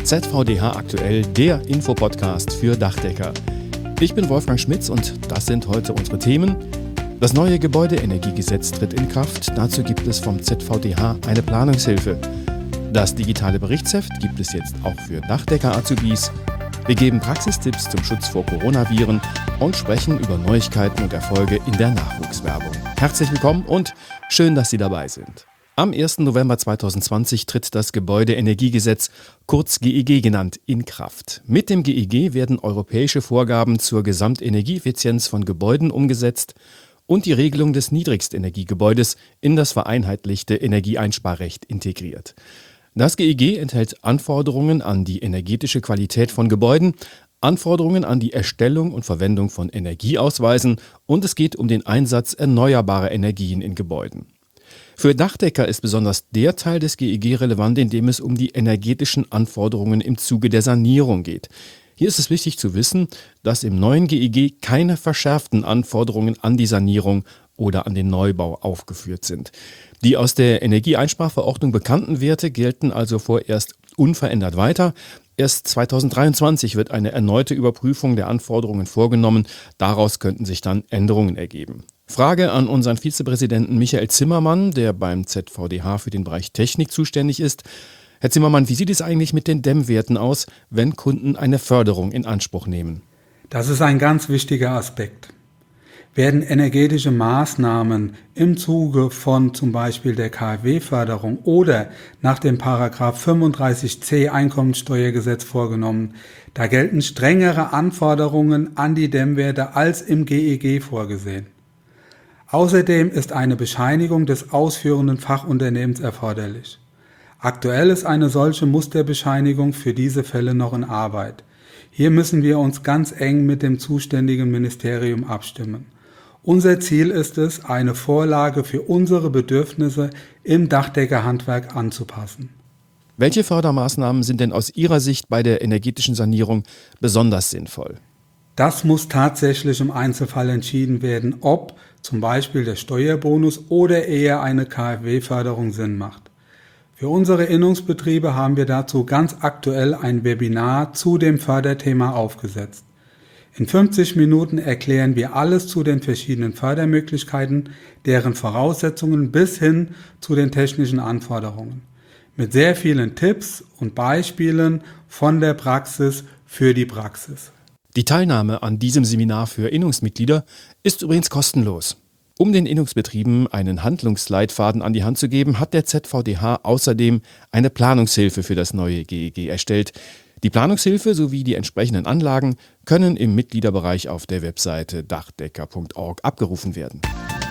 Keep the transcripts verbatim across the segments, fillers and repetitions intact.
Z V D H aktuell, der Infopodcast für Dachdecker. Ich bin Wolfgang Schmitz und das sind heute unsere Themen. Das neue Gebäudeenergiegesetz tritt in Kraft. Dazu gibt es vom Z V D H eine Planungshilfe. Das digitale Berichtsheft gibt es jetzt auch für Dachdecker-Azubis. Wir geben Praxistipps zum Schutz vor Coronaviren und sprechen über Neuigkeiten und Erfolge in der Nachwuchswerbung. Herzlich willkommen und schön, dass Sie dabei sind. Am ersten November zweitausendzwanzig tritt das Gebäudeenergiegesetz, kurz G E G genannt, in Kraft. Mit dem G E G werden europäische Vorgaben zur Gesamtenergieeffizienz von Gebäuden umgesetzt und die Regelung des Niedrigstenergiegebäudes in das vereinheitlichte Energieeinsparrecht integriert. Das G E G enthält Anforderungen an die energetische Qualität von Gebäuden, Anforderungen an die Erstellung und Verwendung von Energieausweisen und es geht um den Einsatz erneuerbarer Energien in Gebäuden. Für Dachdecker ist besonders der Teil des G E G relevant, in dem es um die energetischen Anforderungen im Zuge der Sanierung geht. Hier ist es wichtig zu wissen, dass im neuen G E G keine verschärften Anforderungen an die Sanierung oder an den Neubau aufgeführt sind. Die aus der Energieeinsparverordnung bekannten Werte gelten also vorerst unverändert weiter. Erst zweitausenddreiundzwanzig wird eine erneute Überprüfung der Anforderungen vorgenommen. Daraus könnten sich dann Änderungen ergeben. Frage an unseren Vizepräsidenten Michael Zimmermann, der beim Z V D H für den Bereich Technik zuständig ist. Herr Zimmermann, wie sieht es eigentlich mit den Dämmwerten aus, wenn Kunden eine Förderung in Anspruch nehmen? Das ist ein ganz wichtiger Aspekt. Werden energetische Maßnahmen im Zuge von zum Beispiel der K f W-Förderung oder nach dem Paragraph fünfunddreißig c Einkommensteuergesetz vorgenommen, da gelten strengere Anforderungen an die Dämmwerte als im G E G vorgesehen. Außerdem ist eine Bescheinigung des ausführenden Fachunternehmens erforderlich. Aktuell ist eine solche Musterbescheinigung für diese Fälle noch in Arbeit. Hier müssen wir uns ganz eng mit dem zuständigen Ministerium abstimmen. Unser Ziel ist es, eine Vorlage für unsere Bedürfnisse im Dachdeckerhandwerk anzupassen. Welche Fördermaßnahmen sind denn aus Ihrer Sicht bei der energetischen Sanierung besonders sinnvoll? Das muss tatsächlich im Einzelfall entschieden werden, ob zum Beispiel der Steuerbonus oder eher eine K f W-Förderung Sinn macht. Für unsere Innungsbetriebe haben wir dazu ganz aktuell ein Webinar zu dem Förderthema aufgesetzt. In fünfzig Minuten erklären wir alles zu den verschiedenen Fördermöglichkeiten, deren Voraussetzungen bis hin zu den technischen Anforderungen. Mit sehr vielen Tipps und Beispielen von der Praxis für die Praxis. Die Teilnahme an diesem Seminar für Innungsmitglieder ist übrigens kostenlos. Um den Innungsbetrieben einen Handlungsleitfaden an die Hand zu geben, hat der Z V D H außerdem eine Planungshilfe für das neue G E G erstellt. Die Planungshilfe sowie die entsprechenden Anlagen können im Mitgliederbereich auf der Webseite dachdecker punkt org abgerufen werden.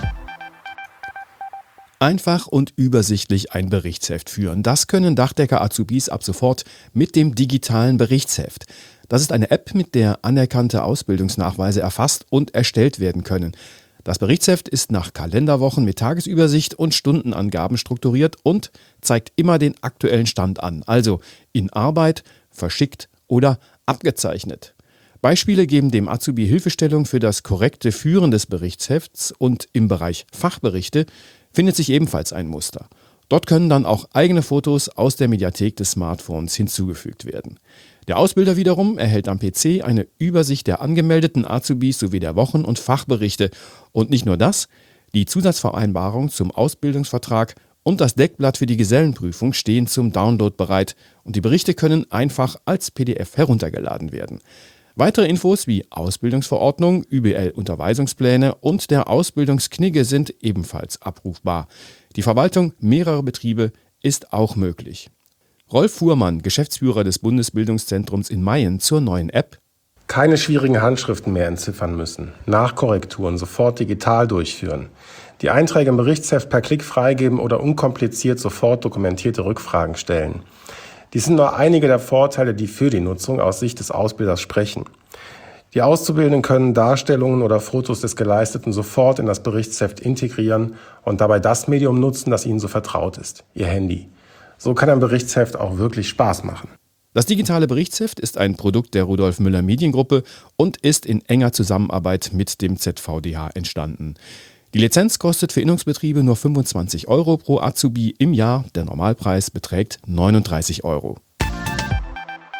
Einfach und übersichtlich ein Berichtsheft führen. Das können Dachdecker-Azubis ab sofort mit dem digitalen Berichtsheft. Das ist eine App, mit der anerkannte Ausbildungsnachweise erfasst und erstellt werden können. Das Berichtsheft ist nach Kalenderwochen mit Tagesübersicht und Stundenangaben strukturiert und zeigt immer den aktuellen Stand an, also in Arbeit, verschickt oder abgezeichnet. Beispiele geben dem Azubi Hilfestellung für das korrekte Führen des Berichtshefts und im Bereich Fachberichte findet sich ebenfalls ein Muster. Dort können dann auch eigene Fotos aus der Mediathek des Smartphones hinzugefügt werden. Der Ausbilder wiederum erhält am P C eine Übersicht der angemeldeten Azubis sowie der Wochen- und Fachberichte. Und nicht nur das, die Zusatzvereinbarung zum Ausbildungsvertrag und das Deckblatt für die Gesellenprüfung stehen zum Download bereit und die Berichte können einfach als P D F heruntergeladen werden. Weitere Infos wie Ausbildungsverordnung, Ü B L-Unterweisungspläne und der Ausbildungsknigge sind ebenfalls abrufbar. Die Verwaltung mehrerer Betriebe ist auch möglich. Rolf Fuhrmann, Geschäftsführer des Bundesbildungszentrums in Mayen, zur neuen App. Keine schwierigen Handschriften mehr entziffern müssen. Nachkorrekturen sofort digital durchführen. Die Einträge im Berichtsheft per Klick freigeben oder unkompliziert sofort dokumentierte Rückfragen stellen. Dies sind nur einige der Vorteile, die für die Nutzung aus Sicht des Ausbilders sprechen. Die Auszubildenden können Darstellungen oder Fotos des Geleisteten sofort in das Berichtsheft integrieren und dabei das Medium nutzen, das ihnen so vertraut ist, ihr Handy. So kann ein Berichtsheft auch wirklich Spaß machen. Das digitale Berichtsheft ist ein Produkt der Rudolf Müller Mediengruppe und ist in enger Zusammenarbeit mit dem Z V D H entstanden. Die Lizenz kostet für Innungsbetriebe nur fünfundzwanzig Euro pro Azubi im Jahr. Der Normalpreis beträgt neununddreißig Euro.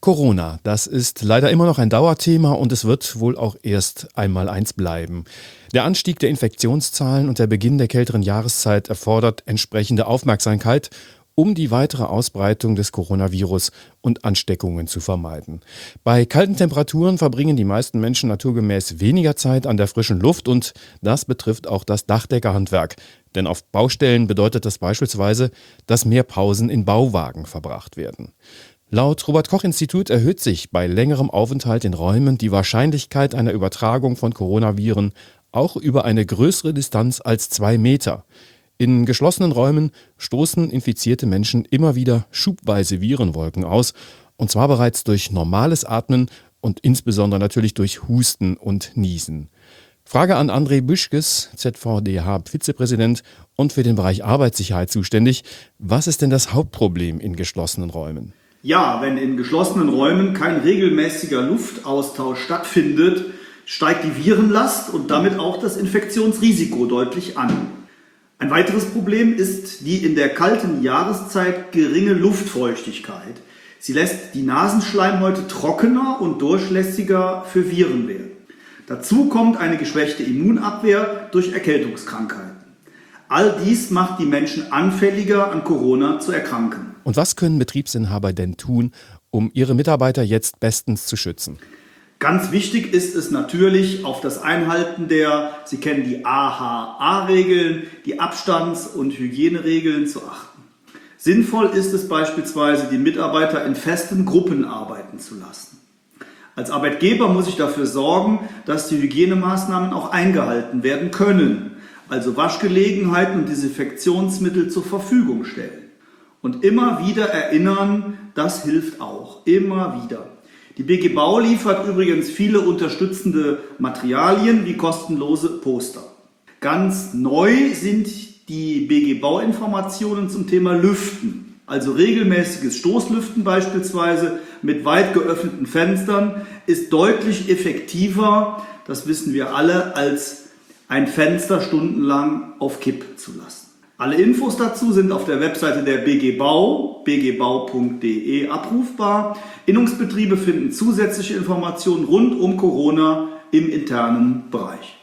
Corona, das ist leider immer noch ein Dauerthema und es wird wohl auch erst einmal eins bleiben. Der Anstieg der Infektionszahlen und der Beginn der kälteren Jahreszeit erfordert entsprechende Aufmerksamkeit, um die weitere Ausbreitung des Coronavirus und Ansteckungen zu vermeiden. Bei kalten Temperaturen verbringen die meisten Menschen naturgemäß weniger Zeit an der frischen Luft und das betrifft auch das Dachdeckerhandwerk. Denn auf Baustellen bedeutet das beispielsweise, dass mehr Pausen in Bauwagen verbracht werden. Laut Robert-Koch-Institut erhöht sich bei längerem Aufenthalt in Räumen die Wahrscheinlichkeit einer Übertragung von Coronaviren auch über eine größere Distanz als zwei Meter. In geschlossenen Räumen stoßen infizierte Menschen immer wieder schubweise Virenwolken aus, und zwar bereits durch normales Atmen und insbesondere natürlich durch Husten und Niesen. Frage an André Büschkes, Z V D H-Vizepräsident und für den Bereich Arbeitssicherheit zuständig. Was ist denn das Hauptproblem in geschlossenen Räumen? Ja, wenn in geschlossenen Räumen kein regelmäßiger Luftaustausch stattfindet, steigt die Virenlast und damit auch das Infektionsrisiko deutlich an. Ein weiteres Problem ist die in der kalten Jahreszeit geringe Luftfeuchtigkeit. Sie lässt die Nasenschleimhäute trockener und durchlässiger für Viren werden. Dazu kommt eine geschwächte Immunabwehr durch Erkältungskrankheiten. All dies macht die Menschen anfälliger, an Corona zu erkranken. Und was können Betriebsinhaber denn tun, um ihre Mitarbeiter jetzt bestens zu schützen? Ganz wichtig ist es natürlich, auf das Einhalten der, Sie kennen die A H A-Regeln, die Abstands- und Hygieneregeln zu achten. Sinnvoll ist es beispielsweise, die Mitarbeiter in festen Gruppen arbeiten zu lassen. Als Arbeitgeber muss ich dafür sorgen, dass die Hygienemaßnahmen auch eingehalten werden können, also Waschgelegenheiten und Desinfektionsmittel zur Verfügung stellen. Und immer wieder erinnern, das hilft auch, immer wieder. Die B G Bau liefert übrigens viele unterstützende Materialien wie kostenlose Poster. Ganz neu sind die B G Bau-Informationen zum Thema Lüften, also regelmäßiges Stoßlüften beispielsweise mit weit geöffneten Fenstern ist deutlich effektiver, das wissen wir alle, als ein Fenster stundenlang auf Kipp zu lassen. Alle Infos dazu sind auf der Webseite der B G Bau, b g bau punkt d e, abrufbar. Innungsbetriebe finden zusätzliche Informationen rund um Corona im internen Bereich.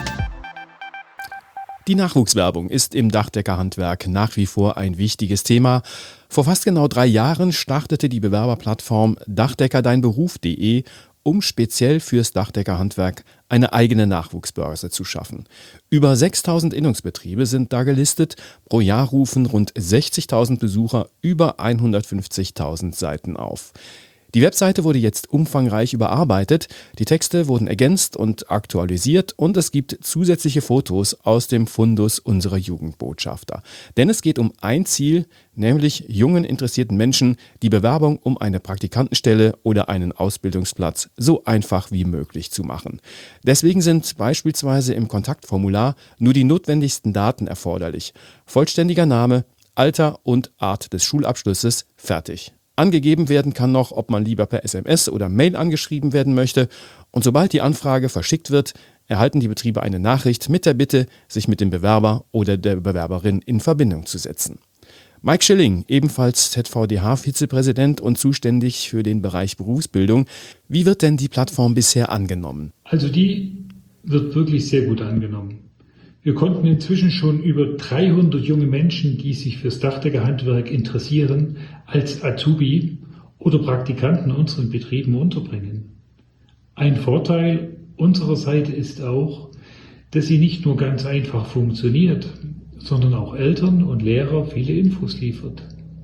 Die Nachwuchswerbung ist im Dachdeckerhandwerk nach wie vor ein wichtiges Thema. Vor fast genau drei Jahren startete die Bewerberplattform dachdecker dein beruf punkt de, um speziell fürs Dachdeckerhandwerk eine eigene Nachwuchsbörse zu schaffen. Über sechstausend Innungsbetriebe sind da gelistet, pro Jahr rufen rund sechzigtausend Besucher über hundertfünfzigtausend Seiten auf. Die Webseite wurde jetzt umfangreich überarbeitet, die Texte wurden ergänzt und aktualisiert und es gibt zusätzliche Fotos aus dem Fundus unserer Jugendbotschafter. Denn es geht um ein Ziel, nämlich jungen interessierten Menschen die Bewerbung um eine Praktikantenstelle oder einen Ausbildungsplatz so einfach wie möglich zu machen. Deswegen sind beispielsweise im Kontaktformular nur die notwendigsten Daten erforderlich. Vollständiger Name, Alter und Art des Schulabschlusses, fertig. Angegeben werden kann noch, ob man lieber per S M S oder Mail angeschrieben werden möchte. Und sobald die Anfrage verschickt wird, erhalten die Betriebe eine Nachricht mit der Bitte, sich mit dem Bewerber oder der Bewerberin in Verbindung zu setzen. Mike Schilling, ebenfalls Z V D H-Vizepräsident und zuständig für den Bereich Berufsbildung. Wie wird denn die Plattform bisher angenommen? Also die wird wirklich sehr gut angenommen. Wir konnten inzwischen schon über dreihundert junge Menschen, die sich fürs Dachdeckerhandwerk interessieren, als Azubi oder Praktikanten in unseren Betrieben unterbringen. Ein Vorteil unserer Seite ist auch, dass sie nicht nur ganz einfach funktioniert, sondern auch Eltern und Lehrer viele Infos liefert.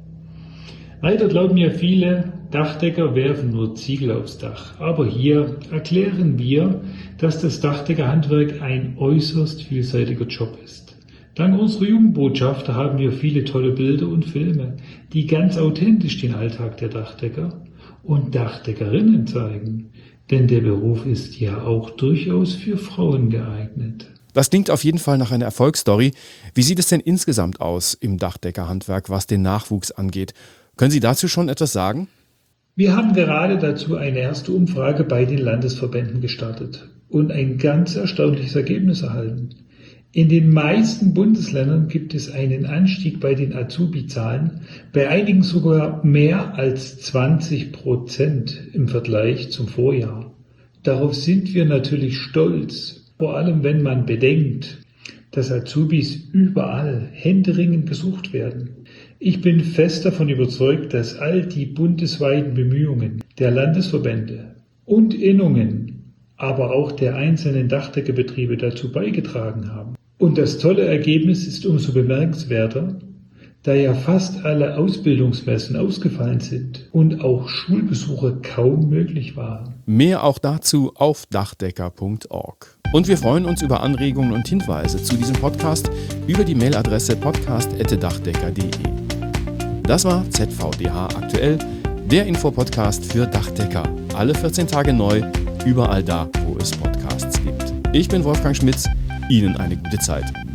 Leider glauben ja viele, Dachdecker werfen nur Ziegel aufs Dach. Aber hier erklären wir, dass das Dachdeckerhandwerk ein äußerst vielseitiger Job ist. Dank unserer Jugendbotschafter haben wir viele tolle Bilder und Filme, die ganz authentisch den Alltag der Dachdecker und Dachdeckerinnen zeigen. Denn der Beruf ist ja auch durchaus für Frauen geeignet. Das klingt auf jeden Fall nach einer Erfolgsstory. Wie sieht es denn insgesamt aus im Dachdeckerhandwerk, was den Nachwuchs angeht? Können Sie dazu schon etwas sagen? Wir haben gerade dazu eine erste Umfrage bei den Landesverbänden gestartet und ein ganz erstaunliches Ergebnis erhalten. In den meisten Bundesländern gibt es einen Anstieg bei den Azubi-Zahlen, bei einigen sogar mehr als zwanzig Prozent im Vergleich zum Vorjahr. Darauf sind wir natürlich stolz, vor allem wenn man bedenkt, dass Azubis überall händeringend gesucht werden. Ich bin fest davon überzeugt, dass all die bundesweiten Bemühungen der Landesverbände und Innungen, aber auch der einzelnen Dachdeckerbetriebe dazu beigetragen haben. Und das tolle Ergebnis ist umso bemerkenswerter, da ja fast alle Ausbildungsmessen ausgefallen sind und auch Schulbesuche kaum möglich waren. Mehr auch dazu auf dachdecker punkt org. Und wir freuen uns über Anregungen und Hinweise zu diesem Podcast über die Mailadresse podcast at dachdecker punkt de. Das war Z V D H aktuell, der Infopodcast für Dachdecker. Alle vierzehn Tage neu, überall da, wo es Podcasts gibt. Ich bin Wolfgang Schmitz. Ihnen eine gute Zeit.